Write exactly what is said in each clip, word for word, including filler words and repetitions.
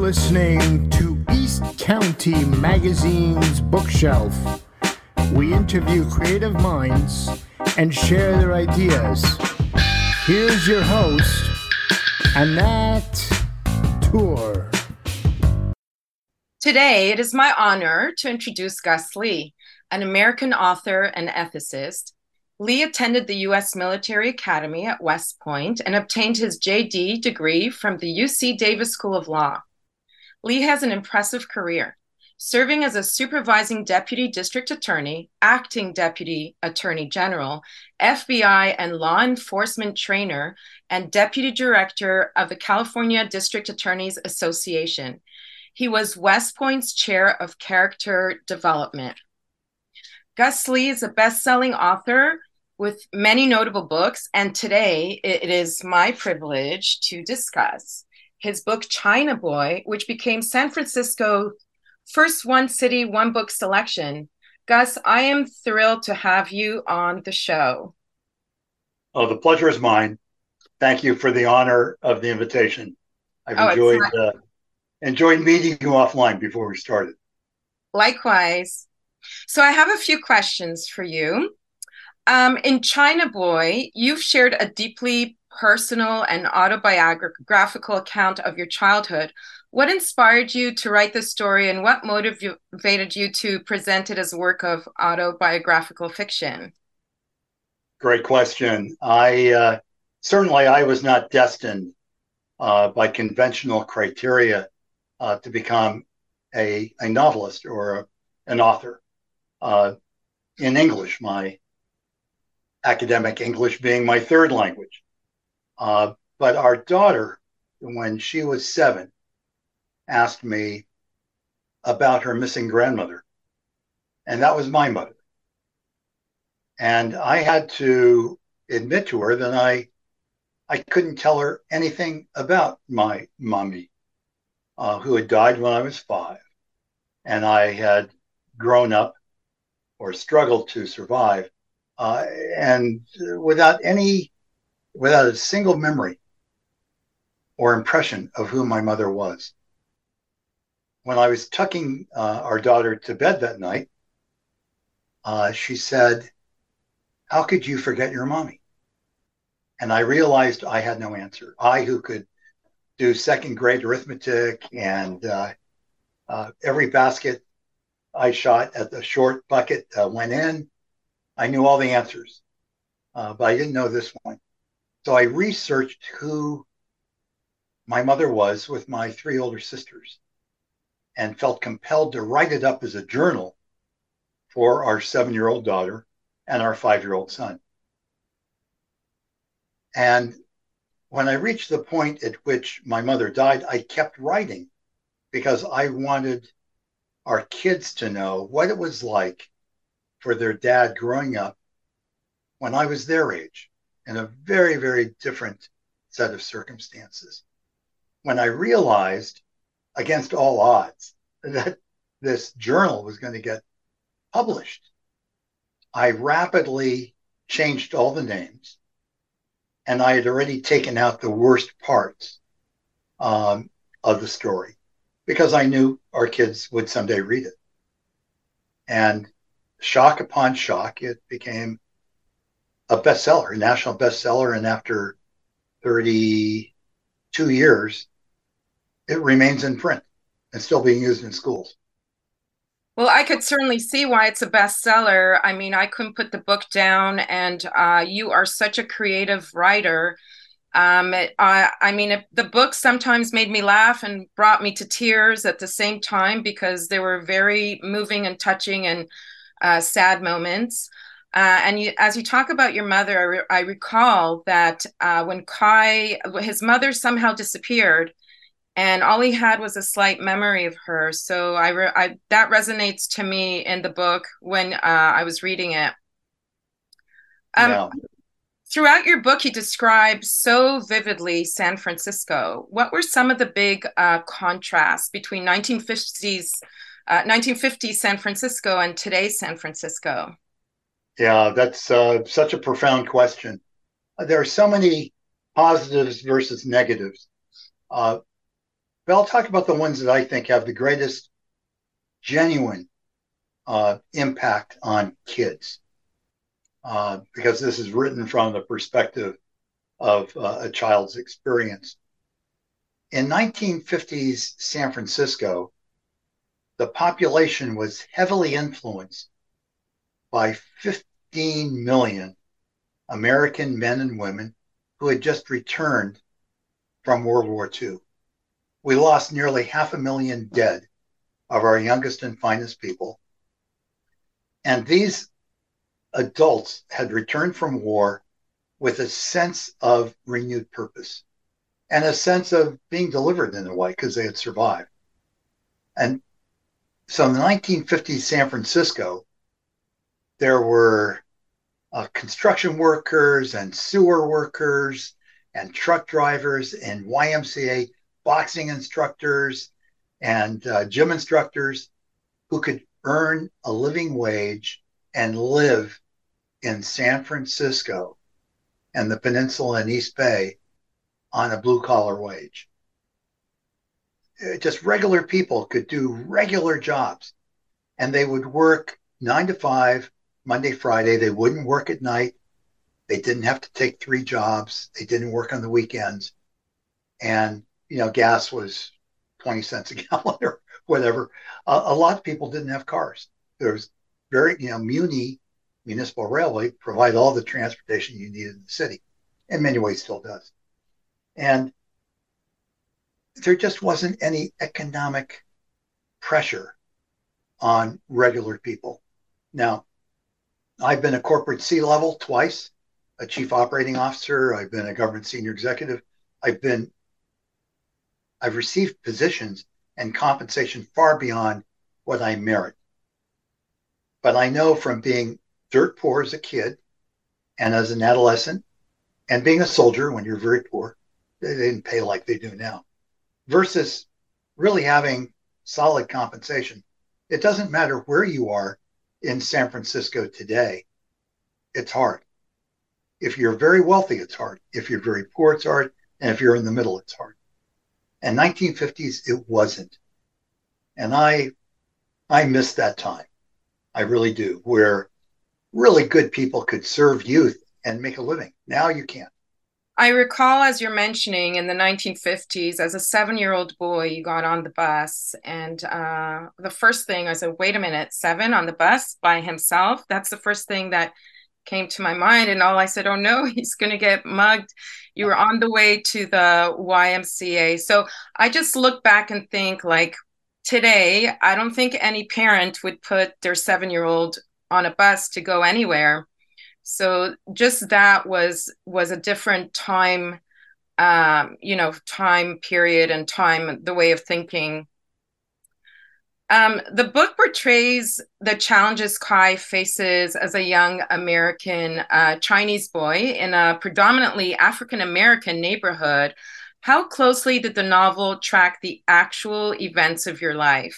listening to East County Magazine's Bookshelf. We interview creative minds and share their ideas. Here's your host, Annette Tour. Today, it is my honor to introduce Gus Lee, an American author and ethicist. Lee attended the U S Military Academy at West Point and obtained his J D degree from the U C Davis School of Law. Lee has an impressive career, serving as a supervising deputy district attorney, acting deputy attorney general, F B I and law enforcement trainer, and deputy director of the California District Attorneys Association. He was West Point's chair of character development. Gus Lee is a best-selling author with many notable books, and today it is my privilege to discuss his book, China Boy, which became San Francisco's first One City, One Book selection. Gus, I am thrilled to have you on the show. Oh, the pleasure is mine. Thank you for the honor of the invitation. I've oh, enjoyed uh, enjoyed meeting you offline before we started. Likewise. So I have a few questions for you. Um, in China Boy, you've shared a deeply personal and autobiographical account of your childhood. What inspired you to write this story, and what motivated you to present it as a work of autobiographical fiction? Great question. I uh, certainly I was not destined uh, by conventional criteria uh, to become a, a novelist or a, an author. Uh, in English, my academic English being my third language. Uh, but our daughter, when she was seven, asked me about her missing grandmother. And that was my mother. And I had to admit to her that I, I couldn't tell her anything about my mommy, uh, who had died when I was five. And I had grown up or struggled to survive, uh, and without any, without a single memory or impression of who my mother was. When I was tucking uh, our daughter to bed that night, uh, she said, "How could you forget your mommy?" And I realized I had no answer. I, who could do second grade arithmetic and uh, uh, every basket I shot at the short bucket uh, went in. I knew all the answers, uh, but I didn't know this one. So I researched who my mother was with my three older sisters and felt compelled to write it up as a journal for our seven-year-old daughter and our five-year-old son. And when I reached the point at which my mother died, I kept writing because I wanted our kids to know what it was like for their dad growing up when I was their age in a very, very different set of circumstances. When I realized, against all odds, that this journal was going to get published, I rapidly changed all the names, and I had already taken out the worst parts um, of the story, because I knew our kids would someday read it. And shock upon shock, it became a bestseller, a national bestseller. And after thirty-two years, it remains in print and still being used in schools. Well, I could certainly see why it's a bestseller. I mean, I couldn't put the book down, and uh, you are such a creative writer. Um, it, I, I mean, it, the book sometimes made me laugh and brought me to tears at the same time, because they were very moving and touching and uh, sad moments. Uh, and you, as you talk about your mother, I, re- I recall that uh, when Kai, his mother somehow disappeared, and all he had was a slight memory of her. So I, re- I that resonates to me in the book when uh, I was reading it. Um, yeah. Throughout your book, you describe so vividly San Francisco. What were some of the big uh, contrasts between nineteen fifties, uh, nineteen fifties San Francisco and today's San Francisco? Yeah, that's uh, such a profound question. There are so many positives versus negatives. Uh, But I'll talk about the ones that I think have the greatest genuine uh, impact on kids, uh, because this is written from the perspective of uh, a child's experience. In nineteen fifties San Francisco, the population was heavily influenced by fifteen million American men and women who had just returned from World War Two. We lost nearly half a million dead of our youngest and finest people. And these adults had returned from war with a sense of renewed purpose and a sense of being delivered in a way because they had survived. And so in the nineteen fifties San Francisco, there were uh, construction workers and sewer workers and truck drivers and Y M C A boxing instructors and uh, gym instructors who could earn a living wage and live in San Francisco and the Peninsula and East Bay on a blue collar wage. Just regular people could do regular jobs, and they would work nine to five, Monday, Friday. They wouldn't work at night. They didn't have to take three jobs. They didn't work on the weekends. And, you know, gas was twenty cents a gallon or whatever. Uh, a lot of people didn't have cars. There was very, you know, Muni, Municipal Railway, provide all the transportation you needed in the city. In many ways still does. And there just wasn't any economic pressure on regular people. Now, I've been a corporate C-level twice, a chief operating officer. I've been a government senior executive. I've been, I've received positions and compensation far beyond what I merit. But I know from being dirt poor as a kid and as an adolescent and being a soldier when you're very poor, they didn't pay like they do now, versus really having solid compensation. It doesn't matter where you are in San Francisco today, it's hard. If you're very wealthy, it's hard. If you're very poor, it's hard. And if you're in the middle, it's hard. And nineteen fifties, it wasn't. And I, I miss that time. I really do, where really good people could serve youth and make a living. Now you can't. I recall, as you're mentioning, in the nineteen fifties, as a seven-year-old boy, you got on the bus. And uh, the first thing I said, wait a minute, seven on the bus by himself? That's the first thing that came to my mind. And all I said, oh no, he's going to get mugged. You were on the way to the Y M C A. So I just look back and think, like, today, I don't think any parent would put their seven-year-old on a bus to go anywhere. So just that was was a different time, um, you know, time period and time, the way of thinking. Um, the book portrays the challenges Kai faces as a young American uh, Chinese boy in a predominantly African-American neighborhood. How closely did the novel track the actual events of your life?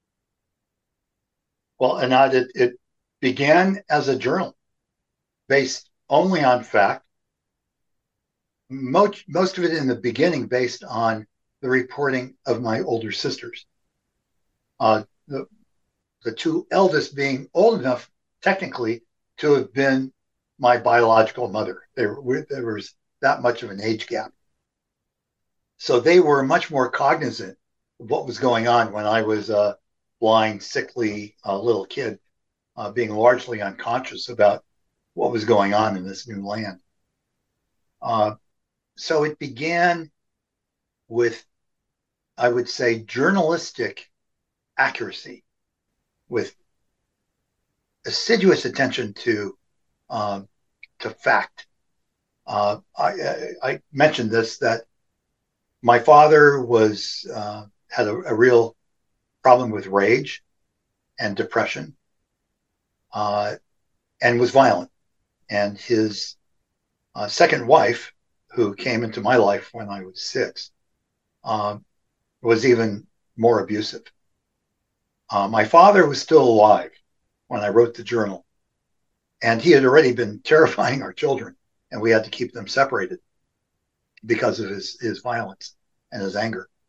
Well, Anat, it, it began as a journal based only on fact. Most, most of it in the beginning based on the reporting of my older sisters. Uh, the, the two eldest being old enough, technically, to have been my biological mother. There, there was that much of an age gap. So they were much more cognizant of what was going on when I was a blind, sickly uh, little kid, uh, being largely unconscious about what was going on in this new land. Uh, so it began with, I would say, journalistic accuracy, with assiduous attention to um, to fact. Uh, I, I mentioned this, that my father was uh, had a, a real problem with rage and depression, uh, and was violent. And his uh, second wife, who came into my life when I was six, uh, was even more abusive. Uh, my father was still alive when I wrote the journal, and he had already been terrifying our children, and we had to keep them separated because of his, his violence and his anger.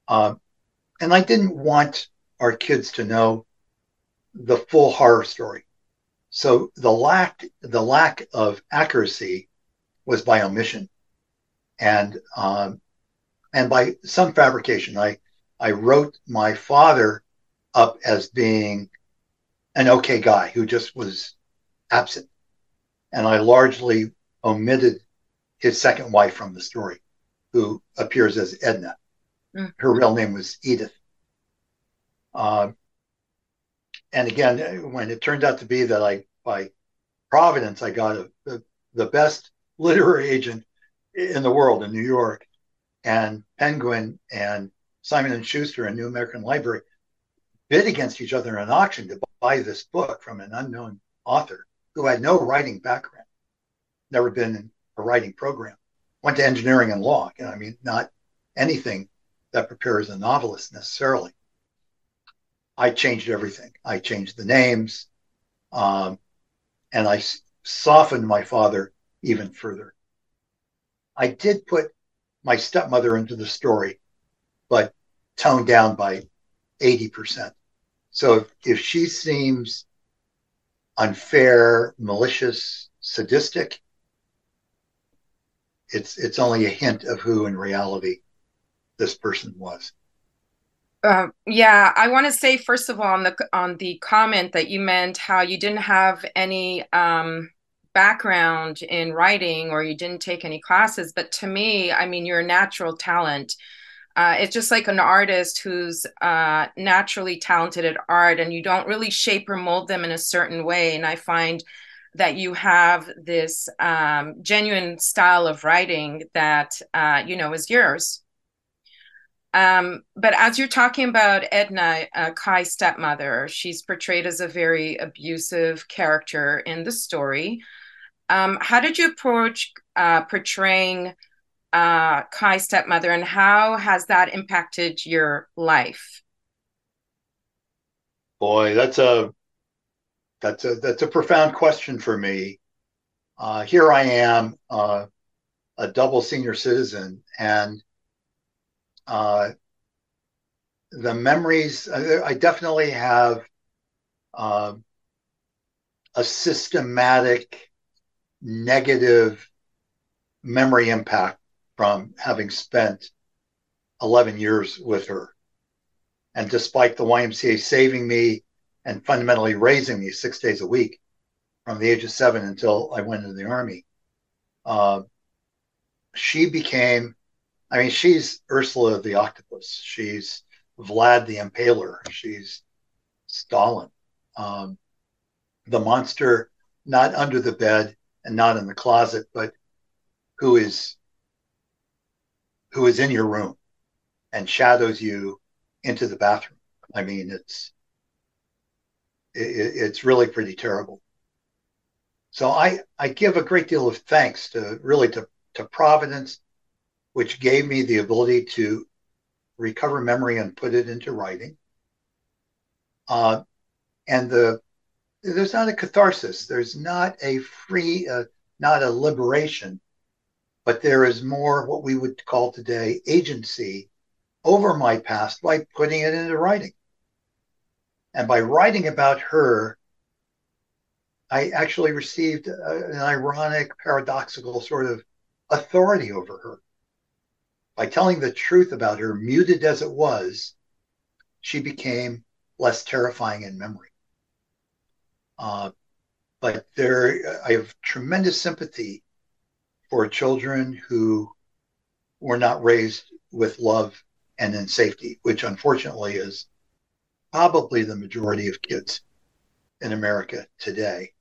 Um, and I didn't want our kids to know the full horror story. So the lack the lack of accuracy was by omission, and um, and by some fabrication. I I wrote my father up as being an okay guy who just was absent, and I largely omitted his second wife from the story, who appears as Edna. Mm. Her real name was Edith. Uh, and again, when it turned out to be that I, by providence, I got a, a, the best literary agent in the world in New York, and Penguin and Simon and Schuster and New American Library bid against each other in an auction to buy this book from an unknown author who had no writing background, never been in a writing program, went to engineering and law. You know, I mean, not anything that prepares a novelist necessarily. I changed everything. I changed the names, um, and I s- softened my father even further. I did put my stepmother into the story, but toned down by eighty percent. So if, if she seems unfair, malicious, sadistic, it's it's only a hint of who in reality this person was. Uh, yeah, I want to say first of all on the on the comment that you meant how you didn't have any um, background in writing or you didn't take any classes, but to me, I mean, you're a natural talent. Uh, it's just like an artist who's uh, naturally talented at art, and you don't really shape or mold them in a certain way. And I find that you have this um, genuine style of writing that uh, you know is yours. Um, but as you're talking about Edna, uh, Kai's stepmother, she's portrayed as a very abusive character in the story. Um, how did you approach uh, portraying uh, Kai's stepmother, and how has that impacted your life? Boy, that's a that's a that's a profound question for me. Uh, here I am, uh, a double senior citizen, and uh, the memories. I definitely have uh, a systematic negative memory impact from having spent eleven years with her. And despite the Y M C A saving me and fundamentally raising me six days a week from the age of seven until I went into the Army, uh, she became, I mean, she's Ursula the Octopus. She's Vlad the Impaler. She's Stalin. Um, the monster, not under the bed and not in the closet, but who is who is in your room and shadows you into the bathroom. I mean, it's it, it's really pretty terrible. So I I give a great deal of thanks to really to to Providence, which gave me the ability to recover memory and put it into writing. Uh, and the there's not a catharsis. There's not a free, uh, not a liberation, but there is more what we would call today agency over my past by putting it into writing. And by writing about her, I actually received a, an ironic, paradoxical sort of authority over her. By telling the truth about her, muted as it was, she became less terrifying in memory. Uh, but there, I have tremendous sympathy for children who were not raised with love and in safety, which unfortunately is probably the majority of kids in America today,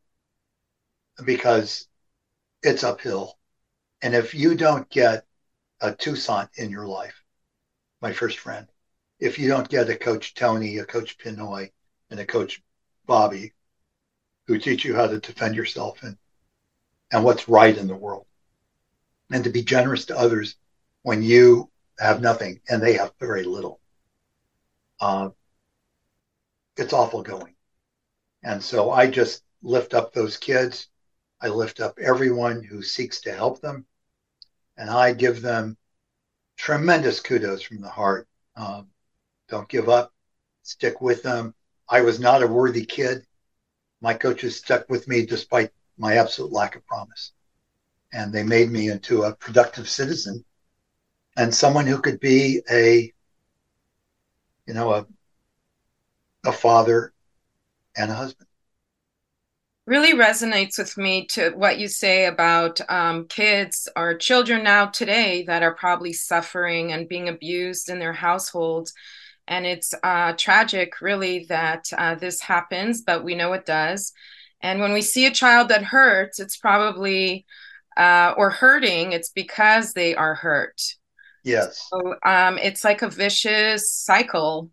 because it's uphill. And if you don't get a Toussaint in your life, my first friend, if you don't get a Coach Tony, a Coach Pinoy, and a Coach Bobby, who teach you how to defend yourself and, and what's right in the world, and to be generous to others when you have nothing and they have very little, uh, it's awful going. And so I just lift up those kids. I lift up everyone who seeks to help them. And I give them tremendous kudos from the heart. Um, don't give up. Stick with them. I was not a worthy kid. My coaches stuck with me despite my absolute lack of promise. And they made me into a productive citizen and someone who could be a, you know, a, a father and a husband. Really resonates with me to what you say about um, kids or children now today that are probably suffering and being abused in their households. And it's uh, tragic, really, that uh, this happens, but we know it does. And when we see a child that hurts, it's probably, uh, or hurting, it's because they are hurt. Yes. So um, it's like a vicious cycle.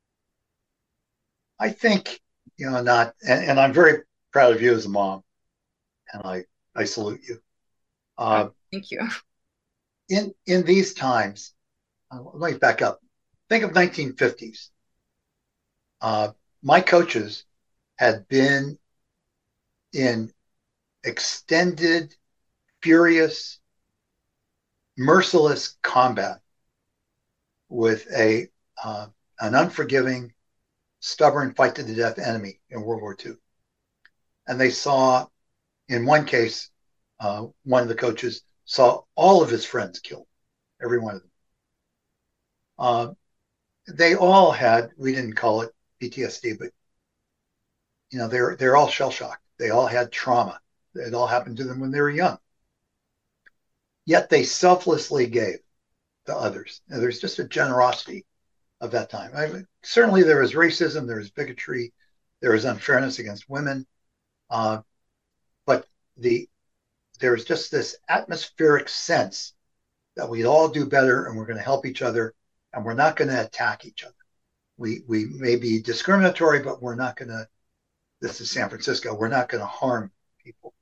I think, you know, not, and, and I'm very proud of you as a mom, and I, I salute you. Uh, Thank you. In, in these times, uh, let me back up. Think of nineteen fifties. Uh, my coaches had been in extended, furious, merciless combat with a uh, an unforgiving, stubborn, fight to the death enemy in World War Two. And they saw, in one case, uh, one of the coaches saw all of his friends killed, every one of them. Uh, they all had, we didn't call it P T S D, but you know, they're they're all shell shocked. They all had trauma. It all happened to them when they were young. Yet they selflessly gave to others. And there's just a generosity of that time. I mean, certainly there was racism, there was bigotry, there was unfairness against women, uh, but the there was just this atmospheric sense that we'd all do better and we're going to help each other and we're not going to attack each other. We we may be discriminatory, but we're not going to, this is San Francisco, we're not going to harm people.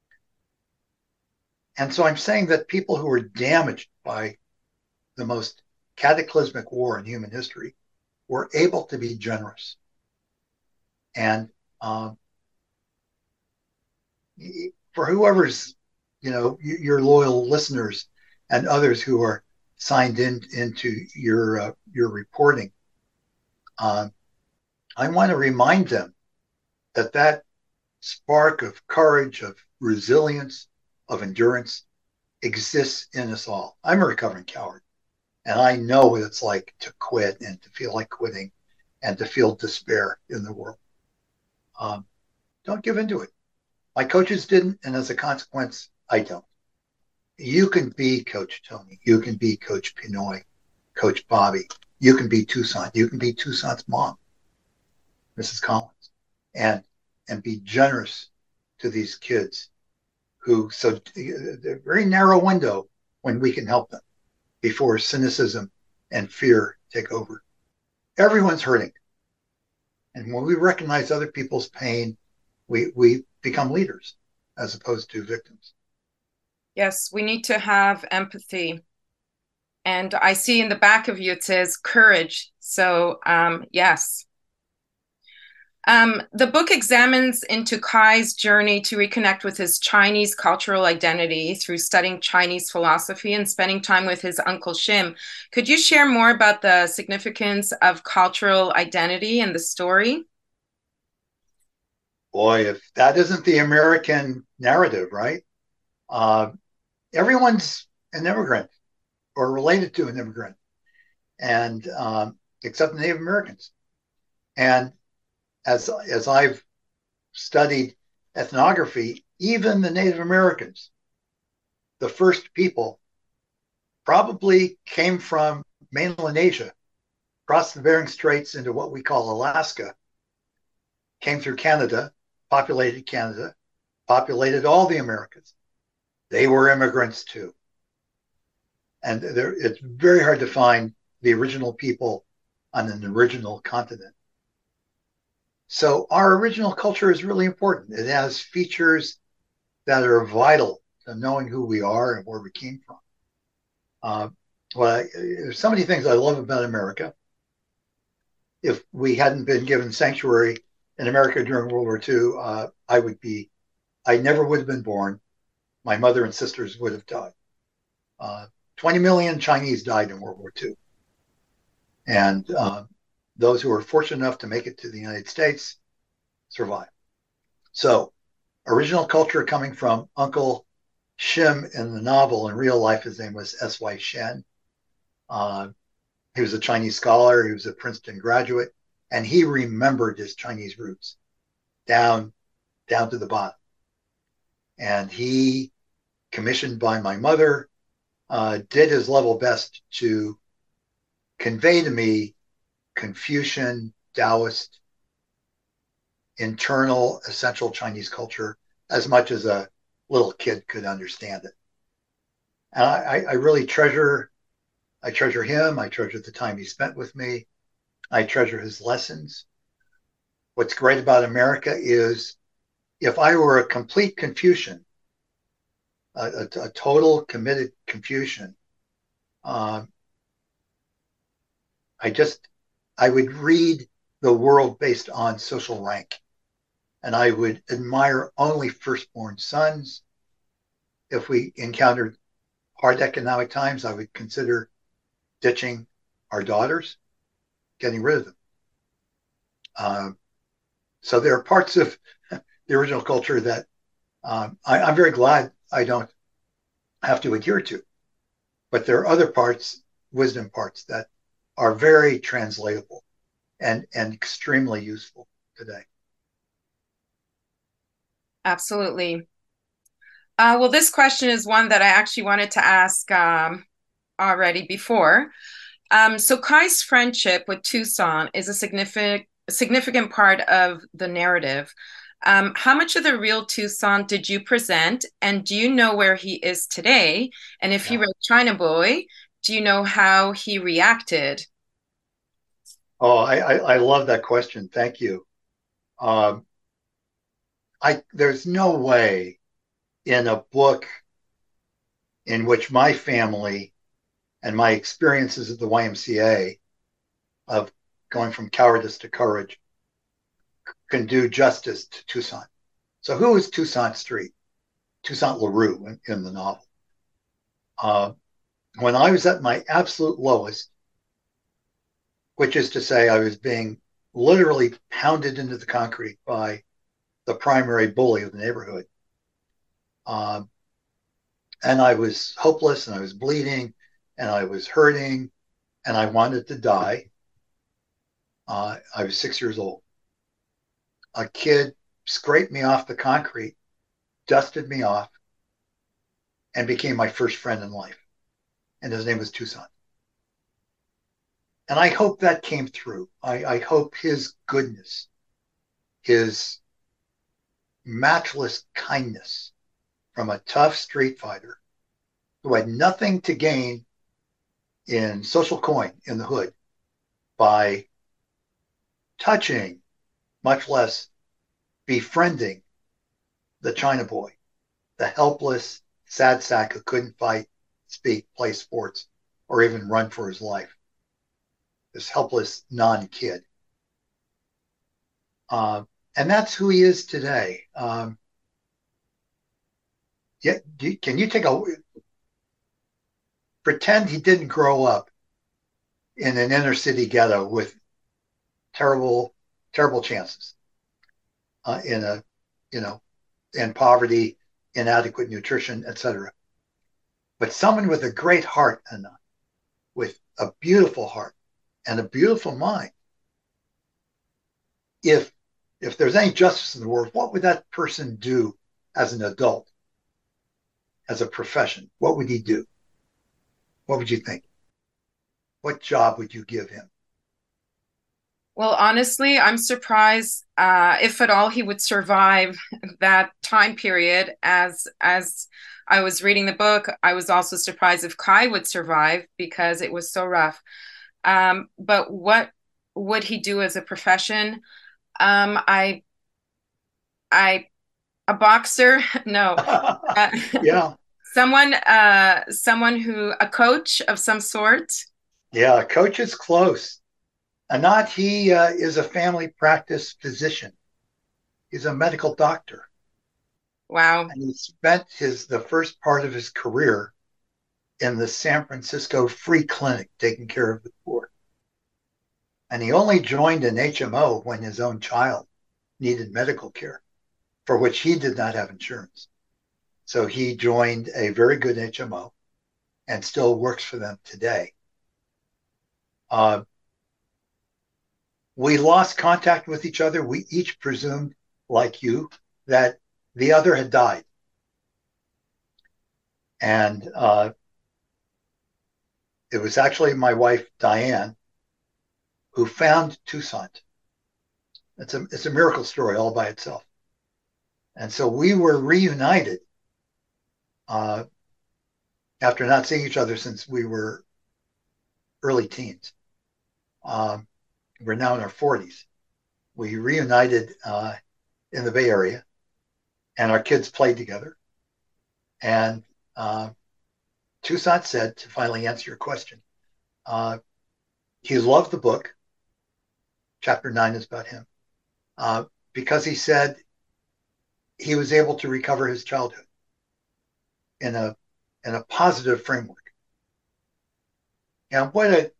And so I'm saying that people who were damaged by the most cataclysmic war in human history were able to be generous. And um, for whoever's, you know, your loyal listeners and others who are signed in into your uh, your reporting, uh, I want to remind them that that spark of courage, of resilience, of endurance exists in us all. I'm a recovering coward, and I know what it's like to quit and to feel like quitting and to feel despair in the world. Um, don't give into it. My coaches didn't, and as a consequence, I don't. You can be Coach Tony. You can be Coach Pinoy, Coach Bobby. You can be Toussaint. You can be Toussaint's mom, Missus Collins, and and be generous to these kids who, so the very narrow window when we can help them before cynicism and fear take over. Everyone's hurting. And when we recognize other people's pain, we, we become leaders as opposed to victims. Yes, we need to have empathy. And I see in the back of you, it says courage. So um, yes. Um, the book examines into Kai's journey to reconnect with his Chinese cultural identity through studying Chinese philosophy and spending time with his uncle Shim. Could you share more about the significance of cultural identity in the story? Boy, if that isn't the American narrative, right? Uh, everyone's an immigrant or related to an immigrant, and um, except the Native Americans. And as as I've studied ethnography, even the Native Americans, the first people, probably came from mainland Asia, crossed the Bering Straits into what we call Alaska, came through Canada, populated Canada, populated all the Americas. They were immigrants too. And there, it's very hard to find the original people on an original continent. So our original culture is really important. It has features that are vital to knowing who we are and where we came from. Uh, well, I, there's so many things I love about America. If we hadn't been given sanctuary in America during World War Two, uh, I would be, I never would have been born. My mother and sisters would have died. Uh, twenty million Chinese died in World War Two. And uh, those who are fortunate enough to make it to the United States survive. So, original culture coming from Uncle Shim in the novel. In real life, his name was S Y. Shen. Uh, he was a Chinese scholar. He was a Princeton graduate, and he remembered his Chinese roots down, down to the bottom. And he, commissioned by my mother, uh, did his level best to convey to me Confucian, Taoist, internal, essential Chinese culture as much as a little kid could understand it. And I, I really treasure, I treasure him. I treasure the time he spent with me. I treasure his lessons. What's great about America is if I were a complete Confucian, a, a, a total committed Confucian, um, I just, I would read the world based on social rank. And I would admire only firstborn sons. If we encountered hard economic times, I would consider ditching our daughters, getting rid of them. Um, so there are parts of the original culture that um, I, I'm very glad I don't have to adhere to. But there are other parts, wisdom parts, that are very translatable and, and extremely useful today. Absolutely. Uh, well, this question is one that I actually wanted to ask um, already before. Um, so Kai's friendship with Toussaint is a significant significant part of the narrative. Um, how much of the real Toussaint did you present, and do you know where he is today? And if yeah. he read China Boy, do you know how he reacted? Oh, I, I, I love that question. Thank you. Um, I there's no way in a book in which my family and my experiences at the Y M C A of going from cowardice to courage can do justice to Toussaint. So who is Toussaint Street? Toussaint Leroux in, in the novel. Uh, when I was at my absolute lowest, which is to say I was being literally pounded into the concrete by the primary bully of the neighborhood. Um, and I was hopeless and I was bleeding and I was hurting and I wanted to die. Uh, I was six years old. A kid scraped me off the concrete, dusted me off, and became my first friend in life. And his name was Toussaint. And I hope that came through. I, I hope his goodness, his matchless kindness from a tough street fighter who had nothing to gain in social coin in the hood by touching, much less befriending the China boy, the helpless, sad sack who couldn't fight, speak, play sports, or even run for his life. This helpless non-kid. Uh, and that's who he is today. Um, yeah, do, can you take a pretend he didn't grow up in an inner city ghetto with terrible, terrible chances uh, in a, you know, in poverty, inadequate nutrition, et cetera. But someone with a great heart and uh, with a beautiful heart and a beautiful mind. If if there's any justice in the world, what would that person do as an adult, as a profession? What would he do? What would you think? What job would you give him? Well, honestly, I'm surprised uh, if at all he would survive that time period. As as I was reading the book, I was also surprised if Kai would survive because it was so rough. Um, but what would he do as a profession? Um, I, I, a boxer? No. Uh, yeah. Someone, uh, someone who, a coach of some sort. Yeah, a coach is close. Anat, he uh, is a family practice physician. He's a medical doctor. Wow. And he spent his the first part of his career in the San Francisco Free Clinic taking care of the poor. And he only joined an H M O when his own child needed medical care, for which he did not have insurance. So he joined a very good H M O and still works for them today. Uh, we lost contact with each other. We each presumed, like you, that the other had died. And uh, it was actually my wife, Diane, who found Toussaint. It's a, it's a miracle story all by itself. And so we were reunited uh, after not seeing each other since we were early teens. Um, we're now in our forties. We reunited uh, in the Bay Area, and our kids played together. And uh, Toussaint said, to finally answer your question, uh, he loved the book. Chapter nine is about him, uh, because he said he was able to recover his childhood in a in a positive framework. And what a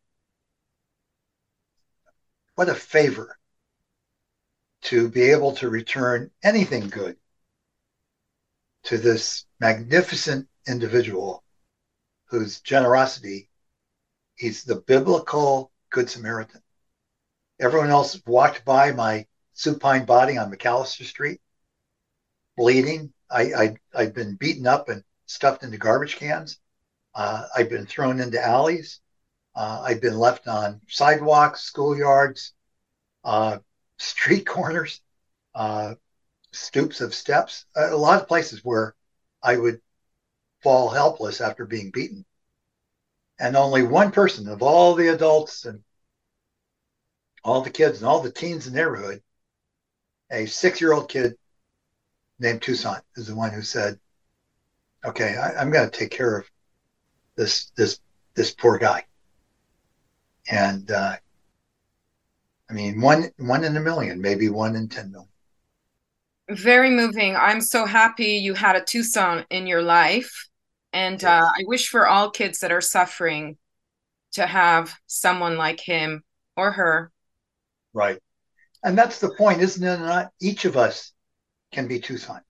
what a favor to be able to return anything good to this magnificent individual whose generosity, he's the biblical Good Samaritan. Everyone else walked by my supine body on McAllister Street, bleeding. I, I, I'd been beaten up and stuffed into garbage cans. Uh, I'd been thrown into alleys. Uh, I'd been left on sidewalks, schoolyards, uh, street corners, uh, stoops of steps, a lot of places where I would fall helpless after being beaten. And only one person of all the adults and all the kids and all the teens in the neighborhood, a six-year-old kid named Toussaint is the one who said, okay, I, I'm going to take care of this, this, this poor guy. And, uh, I mean, one, one in a million, maybe one in ten million. Very moving. I'm so happy you had a Toussaint in your life. And Yes. uh, I wish for all kids that are suffering to have someone like him or her. Right. And that's the point, isn't it? Not each of us can be Toussaint.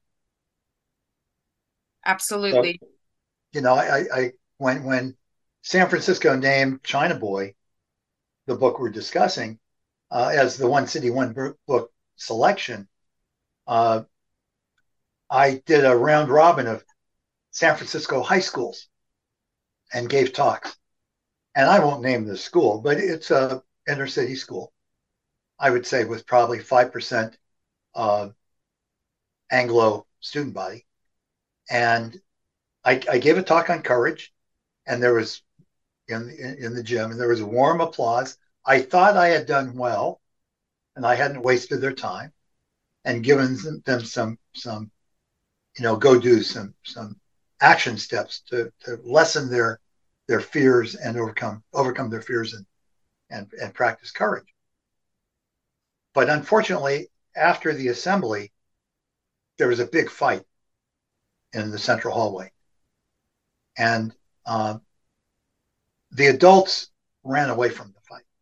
Absolutely. So, you know, I, I when when San Francisco named China Boy, the book we're discussing, uh, as the One City, One Book selection, uh, I did a round robin of San Francisco high schools and gave talks. And I won't name the school, but it's a inner city school. I would say with probably five percent uh, Anglo student body. And I, I gave a talk on courage, and there was in, in, in the gym, and there was warm applause. I thought I had done well, and I hadn't wasted their time, and given them some some, you know, go do some some action steps to, to lessen their their fears and overcome overcome their fears and and and practice courage. But unfortunately, after the assembly, there was a big fight in the central hallway. And uh, the adults ran away from the fight.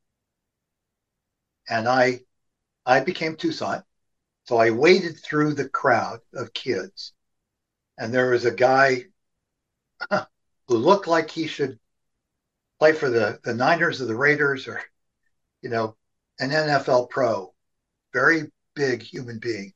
And I, I became Toussaint. So I waded through the crowd of kids. And there was a guy who looked like he should play for the, the Niners or the Raiders or, you know, an N F L pro, very big human being,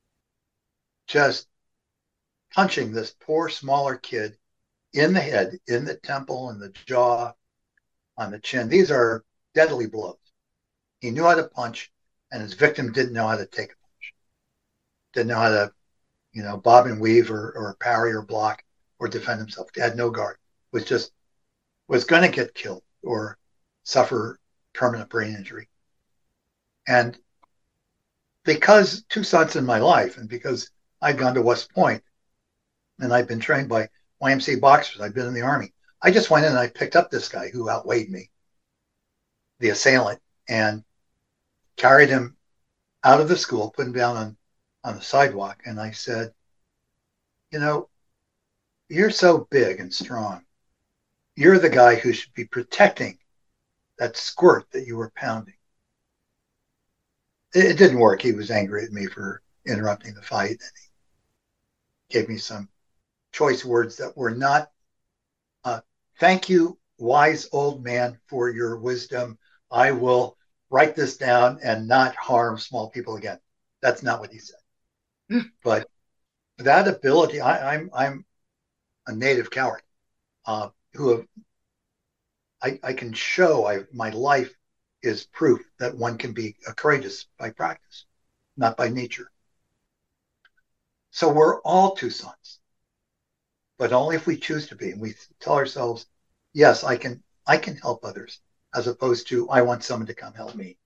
just punching this poor, smaller kid in the head, in the temple, in the jaw, on the chin. These are deadly blows. He knew how to punch, and his victim didn't know how to take a punch. Didn't know how to, you know, bob and weave or, or parry or block or defend himself. He had no guard. Was just, was going to get killed or suffer permanent brain injury. And because Toussaint's in my life, and because I'd gone to West Point, and I'd been trained by Y M C A boxers, I'd been in the Army, I just went in and I picked up this guy who outweighed me, the assailant, and carried him out of the school, put him down on, on the sidewalk. And I said, you know, you're so big and strong. You're the guy who should be protecting that squirt that you were pounding. it, it didn't work. He was angry at me for interrupting the fight, and he gave me some choice words that were not, uh, thank you, wise old man, for your wisdom. I will write this down and not harm small people again. That's not what he said. But that ability, I, I'm I'm a native coward uh, who have, I, I can show I, my life is proof that one can be courageous by practice, not by nature. So we're all Toussaints, but only if we choose to be. And we tell ourselves, yes, I can I can help others, as opposed to I want someone to come help me.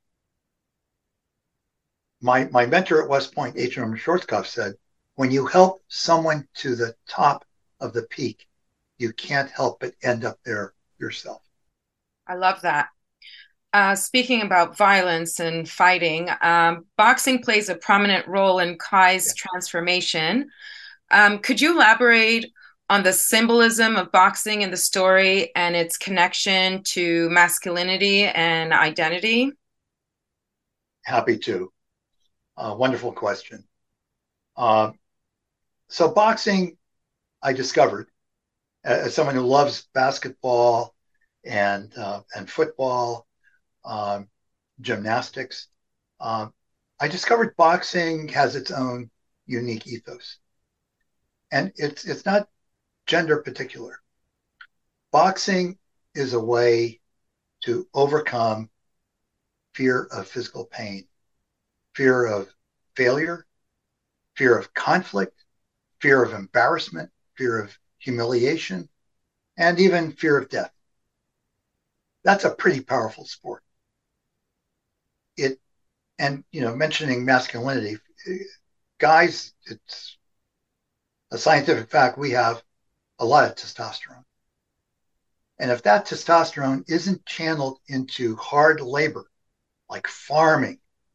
My my mentor at West Point, H M Schwarzkopf, said, when you help someone to the top of the peak, you can't help but end up there yourself. I love that. Uh, speaking about violence and fighting, um, boxing plays a prominent role in Kai's yeah. transformation. Um, could you elaborate on the symbolism of boxing in the story and its connection to masculinity and identity? Happy to. Uh, wonderful question. Uh, so boxing, I discovered, as someone who loves basketball and uh, and football, um, gymnastics, um, I discovered boxing has its own unique ethos, and it's it's not gender particular. Boxing is a way to overcome fear of physical pain, fear of failure, fear of conflict, fear of embarrassment, fear of humiliation, and even fear of death. That's a pretty powerful sport. It, and you know, mentioning masculinity, guys, it's a scientific fact, we have a lot of testosterone. And if that testosterone isn't channeled into hard labor, like farming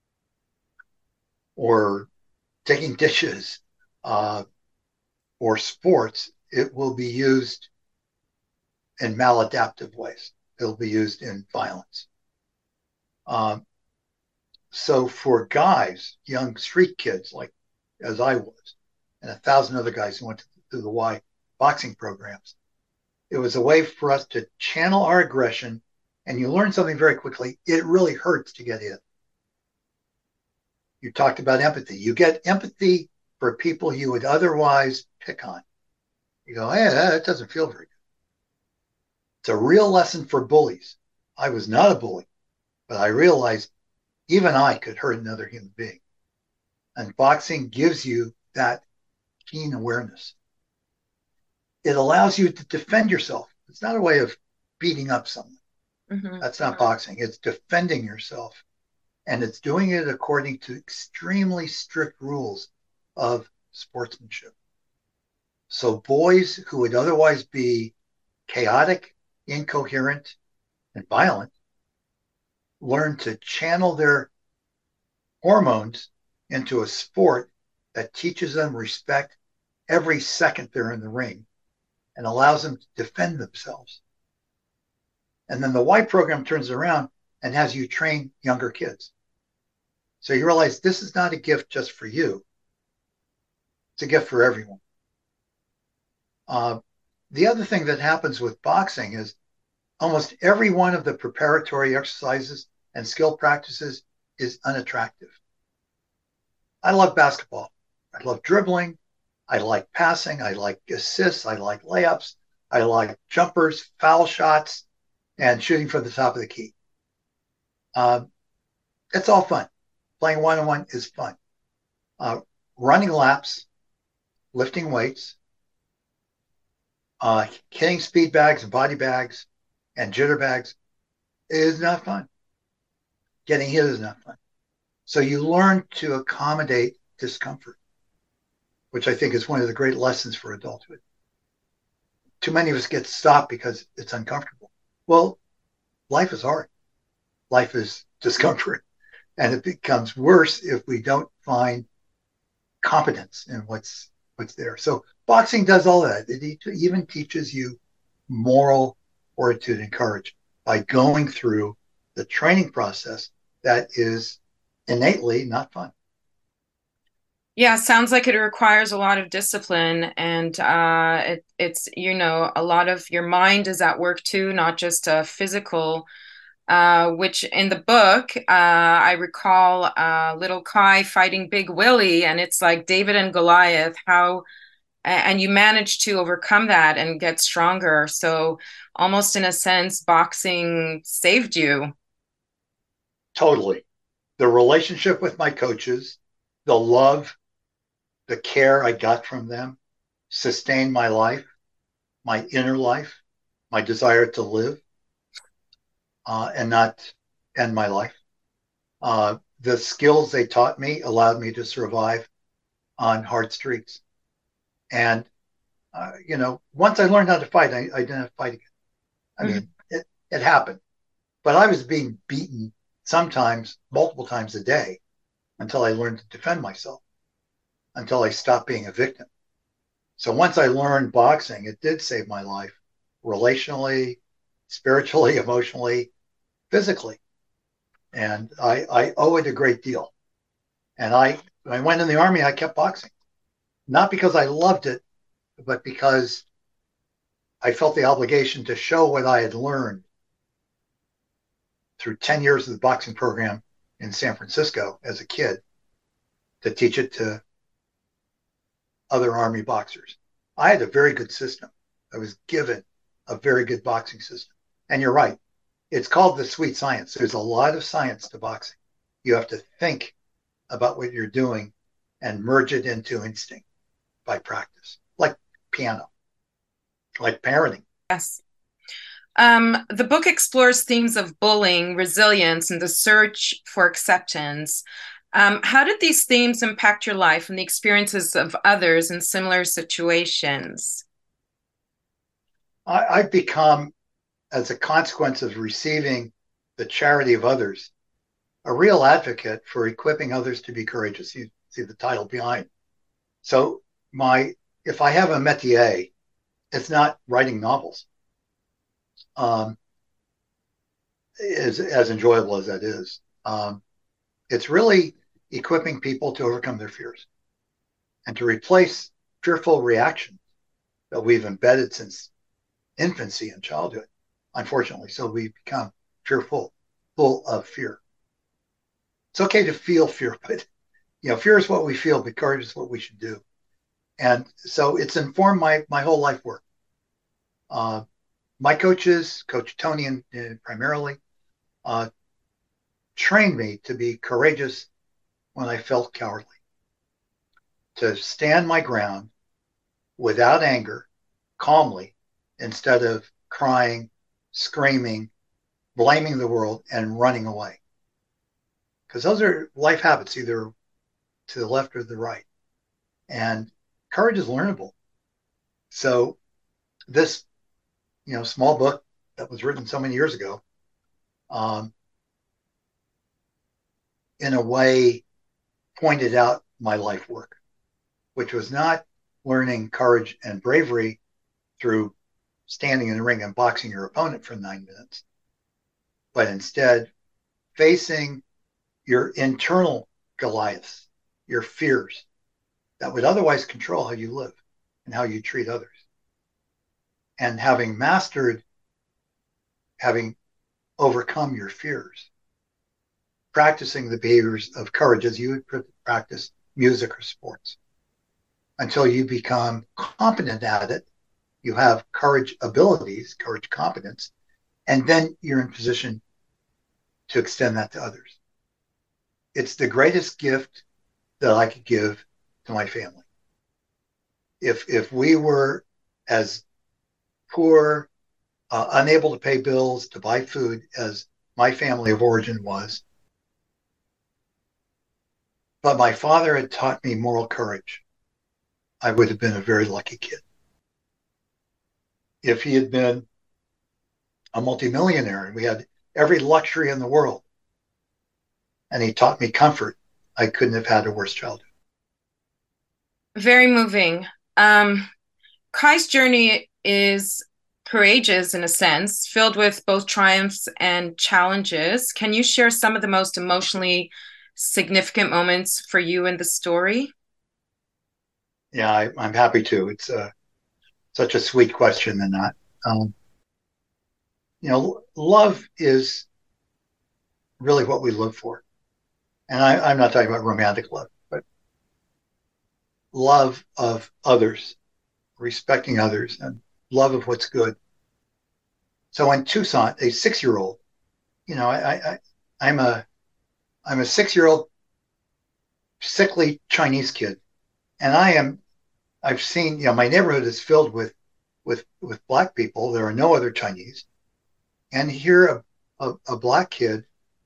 or taking dishes uh, or sports, it will be used in maladaptive ways. It'll be used in violence. Um, so for guys, young street kids, like as I was, and a thousand other guys who went through the Y boxing programs, it was a way for us to channel our aggression. And you learn something very quickly. It really hurts to get hit. You talked about empathy. You get empathy for people you would otherwise pick on. You go, hey, that doesn't feel very good. It's a real lesson for bullies. I was not a bully, but I realized even I could hurt another human being. And boxing gives you that keen awareness. It allows you to defend yourself. It's not a way of beating up someone. Mm-hmm. That's not boxing. It's defending yourself. And it's doing it according to extremely strict rules of sportsmanship. So boys who would otherwise be chaotic, incoherent, and violent learn to channel their hormones into a sport that teaches them respect every second they're in the ring and allows them to defend themselves. And then the Y program turns around and has you train younger kids. So you realize this is not a gift just for you. It's a gift for everyone. Uh, the other thing that happens with boxing is almost every one of the preparatory exercises and skill practices is unattractive. I love basketball. I love dribbling. I like passing. I like assists. I like layups. I like jumpers, foul shots, and shooting from the top of the key. Um, it's all fun. Playing one-on-one is fun. Uh, running laps, lifting weights, uh, hitting speed bags and body bags and jitter bags is not fun. Getting hit is not fun. So you learn to accommodate discomfort, which I think is one of the great lessons for adulthood. Too many of us get stopped because it's uncomfortable. Well, life is hard. Life is discomfort. And it becomes worse if we don't find competence in what's what's there. So boxing does all that. It even teaches you moral fortitude and courage by going through the training process that is innately not fun. Yeah, sounds like it requires a lot of discipline, and uh, it, it's, you know, a lot of your mind is at work too, not just uh, physical. Uh, which in the book, uh, I recall uh, little Kai fighting Big Willie, and it's like David and Goliath. How and you managed to overcome that and get stronger. So almost in a sense, boxing saved you. Totally. The relationship with my coaches, the love, the care I got from them sustained my life, my inner life, my desire to live uh, and not end my life. Uh, the skills they taught me allowed me to survive on hard streets. And, uh, you know, once I learned how to fight, I, I didn't have to fight again. I Mhm. mean, it, it happened, but I was being beaten sometimes multiple times a day until I learned to defend myself, until I stopped being a victim. So once I learned boxing, it did save my life relationally, spiritually, emotionally, physically. And I, I owe it a great deal. And I, when I went in the Army, I kept boxing, not because I loved it, but because I felt the obligation to show what I had learned through ten years of the boxing program in San Francisco as a kid, to teach it to other Army boxers. I had a very good system. I was given a very good boxing system. And you're right. It's called the sweet science. There's a lot of science to boxing. You have to think about what you're doing and merge it into instinct by practice, like piano, like parenting. Yes. Um, the book explores themes of bullying, resilience, and the search for acceptance. Um, how did these themes impact your life and the experiences of others in similar situations? I, I've become, as a consequence of receiving the charity of others, a real advocate for equipping others to be courageous. You see the title behind. So my, if I have a métier, it's not writing novels. Um, as, as enjoyable as that is, um, it's really equipping people to overcome their fears and to replace fearful reactions that we've embedded since infancy and childhood, unfortunately. So we become fearful, full of fear. It's okay to feel fear, but you know, fear is what we feel, but courage is what we should do. And so it's informed my my whole life work. Uh, my coaches, Coach Tony and uh, primarily, uh, trained me to be courageous when I felt cowardly, to stand my ground without anger, calmly, instead of crying, screaming, blaming the world, and running away. Because those are life habits, either to the left or the right. And courage is learnable. So this, you know, small book that was written so many years ago, um, in a way, pointed out my life work, which was not learning courage and bravery through standing in the ring and boxing your opponent for nine minutes, but instead facing your internal Goliaths, your fears that would otherwise control how you live and how you treat others. And having mastered, having overcome your fears, practicing the behaviors of courage as you would practice music or sports until you become competent at it. You have courage abilities, courage competence, and then you're in position to extend that to others. It's the greatest gift that I could give to my family. If if we were as poor, uh, unable to pay bills, to buy food as my family of origin was, but my father had taught me moral courage, I would have been a very lucky kid. If he had been a multimillionaire and we had every luxury in the world, and he taught me comfort, I couldn't have had a worse childhood. Very moving. Um, Kai's journey is courageous in a sense, filled with both triumphs and challenges. Can you share some of the most emotionally significant moments for you in the story? Yeah, I, I'm happy to. It's uh, such a sweet question and that. Um, you know, love is really what we live for. And I, I'm not talking about romantic love, but love of others, respecting others, and love of what's good. So in Toussaint, a six-year-old, you know, I, I, I'm a, I'm a six-year-old sickly Chinese kid, and I am, I've seen, you know, my neighborhood is filled with, with, with black people. There are no other Chinese, and here a, a, a black kid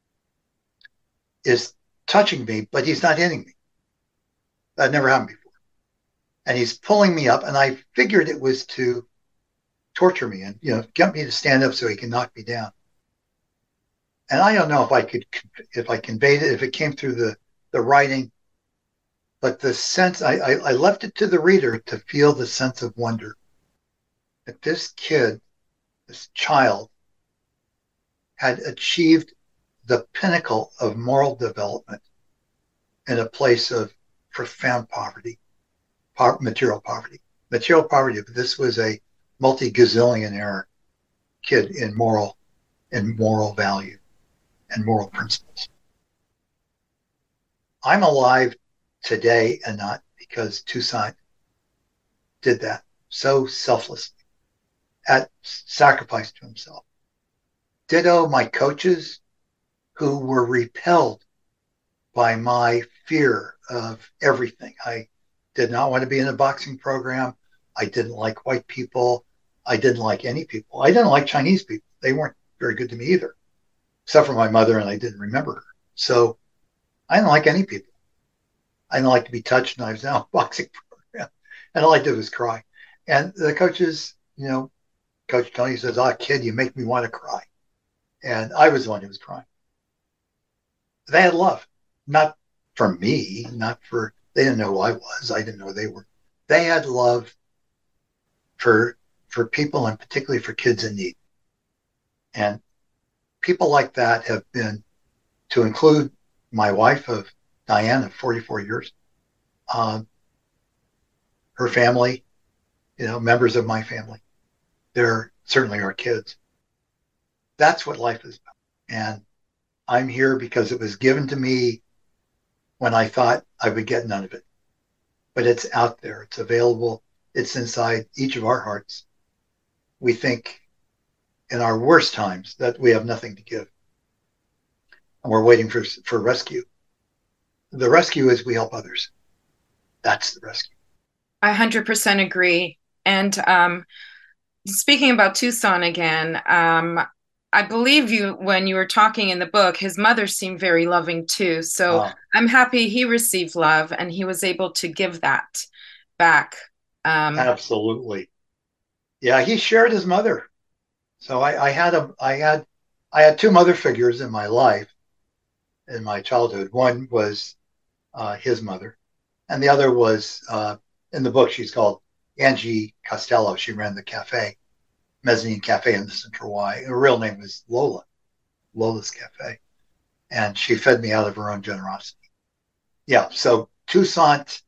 is touching me, but he's not hitting me. That never happened before, and he's pulling me up, and I figured it was to torture me and, you know, get me to stand up so he can knock me down. And I don't know if I could, if I conveyed it, if it came through the, the writing, but the sense, I, I, I left it to the reader to feel the sense of wonder that this kid, this child, had achieved the pinnacle of moral development in a place of profound poverty, po- material poverty. Material poverty, but this was a multi-gazillionaire kid in moral, in moral value and moral principles. I'm alive today and not because Toussaint did that so selflessly, at sacrifice to himself. Ditto my coaches who were repelled by my fear of everything. I did not want to be in a boxing program. I didn't like white people. I didn't like any people. I didn't like Chinese people. They weren't very good to me either, except for my mother, and I didn't remember her. So I didn't like any people. I didn't like to be touched, and I was now a boxing program. And all I did was cry. And the coaches, you know, Coach Tony says, "Ah, kid, you make me want to cry." And I was the one who was crying. They had love, not for me, not for, they didn't know who I was. I didn't know who they were. They had love for for people, and particularly for kids in need. And people like that have been, to include my wife of Diane of forty-four years, um, her family, you know, members of my family, they're certainly our kids. That's what life is about. And I'm here because it was given to me when I thought I would get none of it. But it's out there, it's available, it's inside each of our hearts. We think in our worst times that we have nothing to give. And we're waiting for, for rescue. The rescue is we help others. That's the rescue. I one hundred percent agree. And um, speaking about Toussaint again, um, I believe you, when you were talking in the book, his mother seemed very loving too. So uh, I'm happy he received love and he was able to give that back. Um, absolutely. Yeah, he shared his mother. So I, I had a, I had, I had two mother figures in my life, in my childhood. One was uh, his mother, and the other was uh, in the book. She's called Angie Costello. She ran the cafe, Mezzanine Cafe in the Central Y. Her real name was Lola, Lola's Cafe, and she fed me out of her own generosity. Yeah. So Toussaint,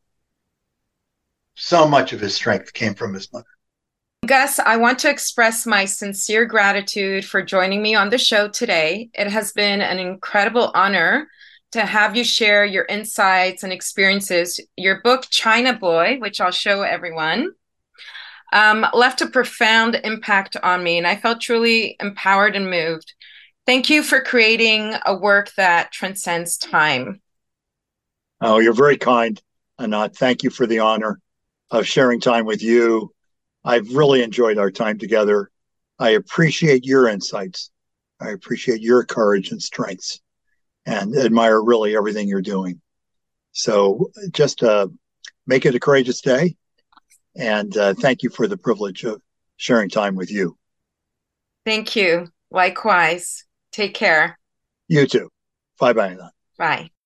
so much of his strength came from his mother. Gus, I want to express my sincere gratitude for joining me on the show today. It has been an incredible honor to have you share your insights and experiences. Your book, China Boy, which I'll show everyone, um, left a profound impact on me, and I felt truly empowered and moved. Thank you for creating a work that transcends time. Oh, you're very kind, Anat. Thank you for the honor of sharing time with you. I've really enjoyed our time together. I appreciate your insights. I appreciate your courage and strengths, and admire really everything you're doing. So just uh, make it a courageous day. And uh, thank you for the privilege of sharing time with you. Thank you. Likewise. Take care. You too. Bye-bye. Bye.